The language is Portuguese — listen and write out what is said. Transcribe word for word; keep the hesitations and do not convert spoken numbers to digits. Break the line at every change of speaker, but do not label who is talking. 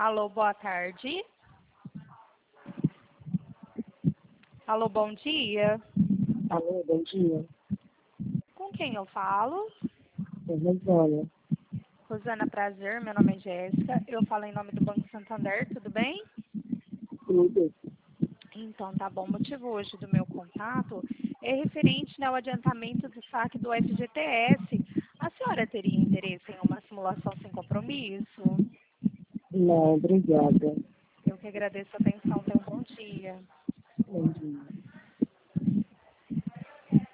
Alô, boa tarde. Alô, bom dia.
Alô, bom dia.
Com quem eu falo?
É Rosana.
Rosana, prazer. Meu nome é Jéssica. Eu falo em nome do Banco Santander, tudo bem?
Tudo.
Então, tá bom. O motivo hoje do meu contato é referente ao adiantamento do saque do F G T S. A senhora teria interesse em uma simulação sem compromisso?
Não, obrigada.
Eu que agradeço a atenção. Tenha um bom dia.
Bom dia.